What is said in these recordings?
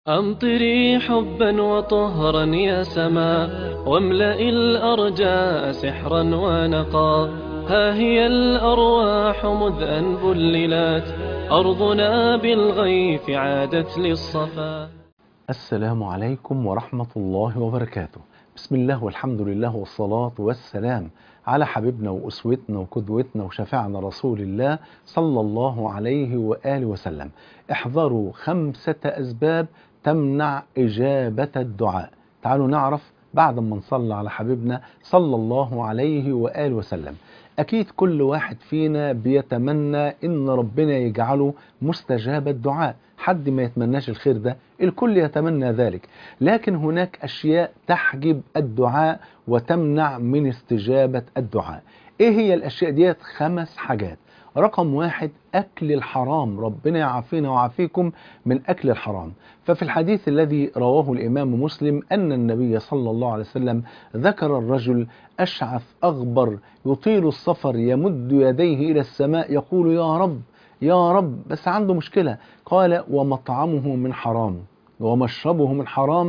أمطري حبا وطهرا يا سماء، واملئي الأرجاء سحرا ونقا. ها هي الأرواح مذ أن بللت، أرضنا بالغيث عادت للصفا. السلام عليكم ورحمة الله وبركاته. بسم الله والحمد لله والصلاة والسلام على حبيبنا وأسوتنا وقدوتنا وشفيعنا رسول الله صلى الله عليه وآله وسلم. احذروا 5 أسباب تمنع إجابة الدعاء. تعالوا نعرف بعد ما نصلي على حبيبنا صلى الله عليه وآله وسلم. أكيد كل واحد فينا بيتمنى إن ربنا يجعله مستجاب الدعاء، حد ما يتمناش الخير ده؟ الكل يتمنى ذلك، لكن هناك أشياء تحجب الدعاء وتمنع من استجابة الدعاء. إيه هي الأشياء ديت؟ 5 حاجات. رقم 1: أكل الحرام. ربنا يعافينا ويعافيكم من أكل الحرام. ففي الحديث الذي رواه الإمام مسلم أن النبي صلى الله عليه وسلم ذكر الرجل أشعث أغبر يطيل السفر يمد يديه إلى السماء يقول يا رب يا رب، بس عنده مشكلة. قال: ومطعمه من حرام ومشربه من حرام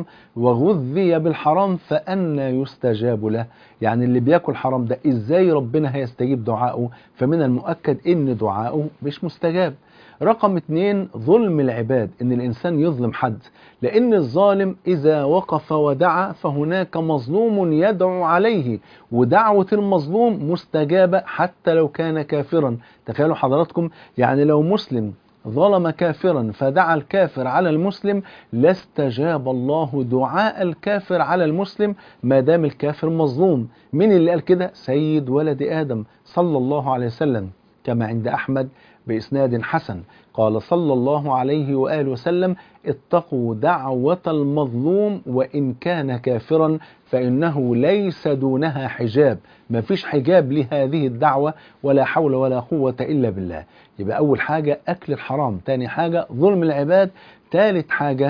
وغذي بالحرام فأنى يستجاب له. يعني اللي بياكل حرام ده ازاي ربنا هيستجيب دعائه؟ فمن المؤكد ان دعائه مش مستجاب. رقم 2: ظلم العباد، ان الانسان يظلم حد، لان الظالم اذا وقف ودعا فهناك مظلوم يدعو عليه، ودعوة المظلوم مستجابة حتى لو كان كافرا. تخيلوا حضراتكم، يعني لو مسلم ظلم كافرا فدعا الكافر على المسلم لاستجاب الله دعاء الكافر على المسلم ما دام الكافر مظلوم. مين اللي قال كده؟ سيد ولد آدم صلى الله عليه وسلم، كما عند أحمد بإسناد حسن. قال صلى الله عليه وآله وسلم: اتقوا دعوة المظلوم وإن كان كافرا فإنه ليس دونها حجاب. ما فيش حجاب لهذه الدعوة، ولا حول ولا قوة إلا بالله. يبقى أول حاجة أكل الحرام، تاني حاجة ظلم العباد، تالت حاجة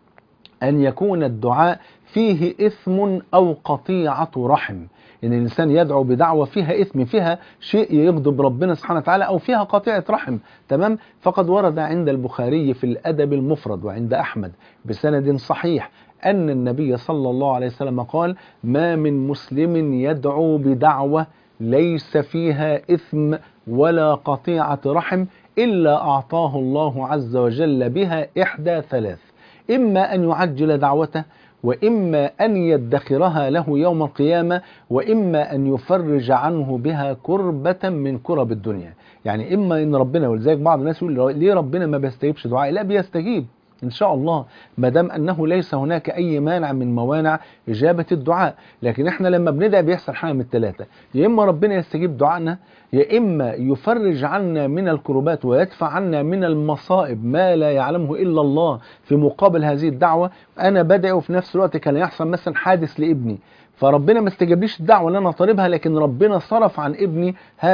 أن يكون الدعاء فيه إثم أو قطيعة رحم. إن الإنسان يدعو بدعوة فيها إثم، فيها شيء يغضب ربنا سبحانه وتعالى، أو فيها قطيعة رحم. تمام؟ فقد ورد عند البخاري في الأدب المفرد وعند أحمد بسند صحيح أن النبي صلى الله عليه وسلم قال: ما من مسلم يدعو بدعوة ليس فيها إثم ولا قطيعة رحم إلا أعطاه الله عز وجل بها إحدى 3: إما أن يعجل دعوته، وإما أن يدخرها له يوم القيامة، وإما أن يفرج عنه بها كربة من كرب الدنيا. يعني إما أن ربنا، ولذلك بعض الناس يقول ليه ربنا ما بيستجيبش دعائي؟ لا، بيستجيب إن شاء الله، ما دام أنه ليس هناك أي مانع من موانع إجابة الدعاء. لكن إحنا لما بندعي بيحصل حاجة من الثلاثة: يا إما ربنا يستجيب دعائنا، يا إما يفرج عنا من الكربات ويدفع عنا من المصائب ما لا يعلمه إلا الله في مقابل هذه الدعوة. أنا بدعي وفي نفس الوقت كان يحصل مثلا حادث لابني، فربنا ما استجابليش الدعوة اللي أنا طالبها، لكن ربنا صرف عن ابني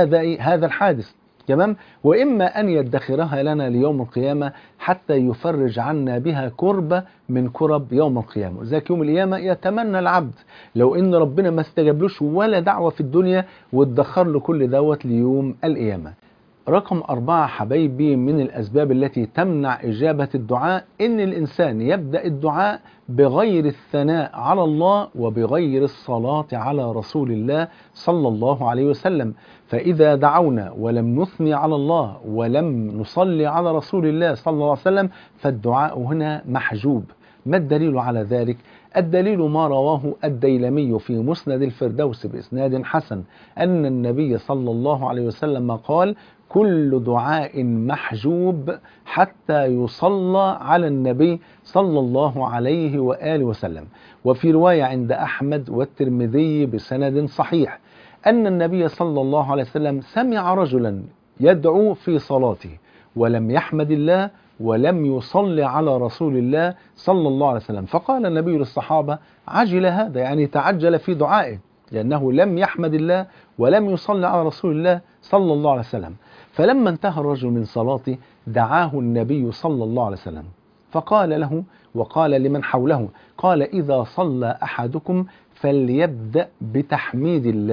هذا الحادث. تمام؟ وإما أن يدخرها لنا ليوم القيامة حتى يفرج عنا بها كربة من كرب يوم القيامة. ذاك يوم القيامة يتمنى العبد لو إن ربنا ما استجابلوش ولا دعوة في الدنيا، وادخر له كل دوت ليوم القيامة. رقم 4 حبايبي من الأسباب التي تمنع إجابة الدعاء إن الإنسان يبدأ الدعاء بغير الثناء على الله وبغير الصلاة على رسول الله صلى الله عليه وسلم. فإذا دعونا ولم نثني على الله ولم نصلي على رسول الله صلى الله عليه وسلم فالدعاء هنا محجوب. ما الدليل على ذلك؟ الدليل ما رواه الديلمي في مسند الفردوس بإسناد حسن أن النبي صلى الله عليه وسلم قال: كل دعاء محجوب حتى يصلى على النبي صلى الله عليه وآله وسلم. وفي رواية عند أحمد والترمذي بسند صحيح أن النبي صلى الله عليه وسلم سمع رجلا يدعو في صلاته ولم يحمد الله ولم يصلي على رسول الله صلى الله عليه وسلم، فقال النبي للصحابة: عجل هذا، يعني تعجل في دعائه، لأنه لم يحمد الله ولم يصلي على رسول الله صلى الله عليه وسلم. فلما انتهى الرجل من صلاته دعاه النبي صلى الله عليه وسلم فقال له وقال لمن حوله، قال: إذا صلى أحدكم فليبدأ بتحميد الله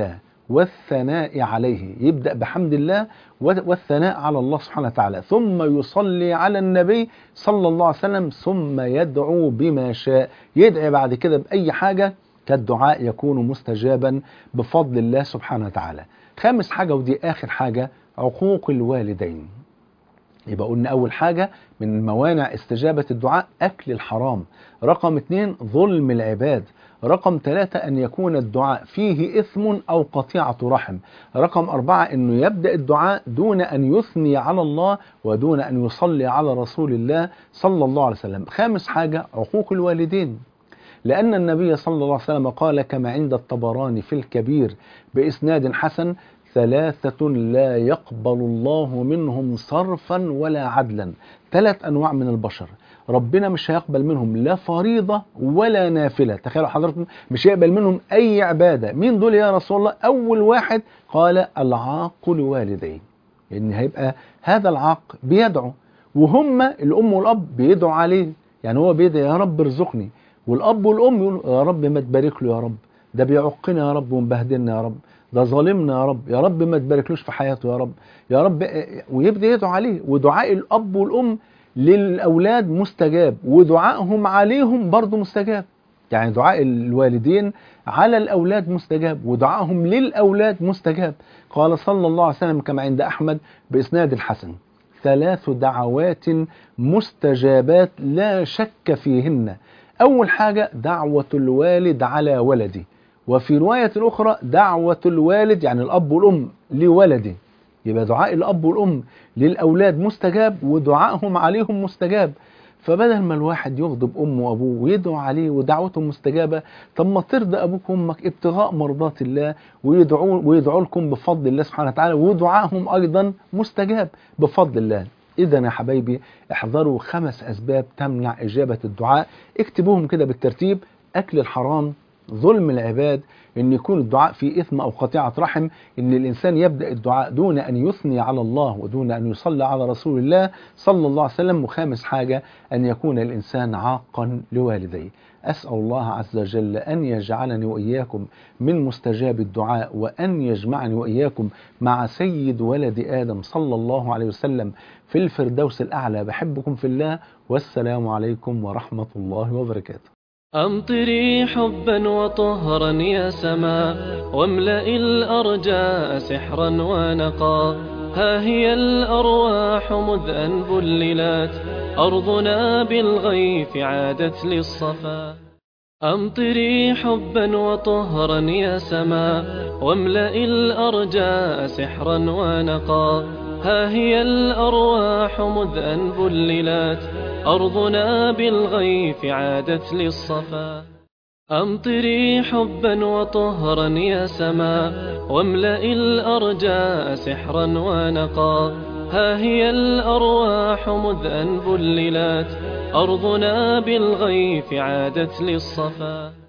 والثناء عليه. يبدأ بحمد الله والثناء على الله سبحانه وتعالى، ثم يصلي على النبي صلى الله عليه وسلم، ثم يدعو بما شاء. يدعي بعد كده بأي حاجة، كالدعاء يكون مستجابا بفضل الله سبحانه وتعالى. خامس حاجة ودي آخر حاجة، عقوق الوالدين. يبقى قلنا أول حاجة من موانع استجابة الدعاء أكل الحرام. رقم 2 ظلم العباد. رقم 3 أن يكون الدعاء فيه إثم أو قطيعة رحم. رقم 4 أنه يبدأ الدعاء دون أن يثني على الله ودون أن يصلي على رسول الله صلى الله عليه وسلم. خامس حاجة عقوق الوالدين، لأن النبي صلى الله عليه وسلم قال كما عند الطبراني في الكبير بإسناد حسن: 3 لا يقبل الله منهم صرفا ولا عدلا. 3 أنواع من البشر ربنا مش هيقبل منهم لا فريضة ولا نافلة. تخيلوا حضراتكم، مش هيقبل منهم أي عبادة. مين دول يا رسول الله؟ أول واحد قال العاق لوالديه، إن هيبقى هذا العاق بيدعو، وهم الأم والأب بيدعوا عليه. يعني هو بيدعي يا رب ارزقني، والأب والأم يقولوا يا رب ما تبارك له، يا رب ده بيعقنا يا رب ومبهدلنا يا رب، ده ظالمنا يا رب، يا رب ما تباركلوش في حياته يا رب، يا رب. ويبدأ يدعو عليه. ودعاء الأب والأم للأولاد مستجاب، ودعائهم عليهم برضو مستجاب. يعني دعاء الوالدين على الأولاد مستجاب، ودعائهم للأولاد مستجاب. قال صلى الله عليه وسلم كما عند أحمد بإسناد الحسن: 3 دعوات مستجابات لا شك فيهن. أول حاجة دعوة الوالد على ولده، وفي رواية أخرى دعوة الوالد يعني الأب والأم لولده. يبقى دعاء الأب والأم للأولاد مستجاب، ودعائهم عليهم مستجاب. فبدل ما الواحد يغضب أمه وأبوه ويدعو عليه ودعوتهم مستجابة، طب ما ترضى أبوك وأمك ابتغاء مرضات الله ويدعوا لكم بفضل الله سبحانه وتعالى، ودعائهم أيضا مستجاب بفضل الله. إذا يا حبايبي احذروا 5 أسباب تمنع إجابة الدعاء. اكتبوهم كده بالترتيب: أكل الحرام، ظلم العباد، ان يكون الدعاء فيه اثم او قطيعة رحم، ان الانسان يبدأ الدعاء دون ان يثني على الله ودون ان يصلي على رسول الله صلى الله عليه وسلم. وخامس حاجة ان يكون الانسان عاقا لوالديه. أسأل الله عز وجل أن يجعلني وإياكم من مستجاب الدعاء، وأن يجمعني وإياكم مع سيد ولد آدم صلى الله عليه وسلم في الفردوس الأعلى. بحبكم في الله، والسلام عليكم ورحمة الله وبركاته. أمطري حبا وطهرا يا سماء، واملئي الأرجاء سحرا ونقا. ها هي الأرواح مذ أن بللت، أرضنا بالغيث عادت للصفا. أمطري حبا وطهرا يا سماء، واملئي الأرجاء سحرا ونقا. ها هي الأرواح مذ أن بللت، أرضنا بالغيث عادت للصفا. أمطري حبا وطهرا يا سماء، واملئي الأرجاء سحرا ونقا. ها هي الأرواح مذ أن بللت، أرضنا بالغيث عادت للصفا.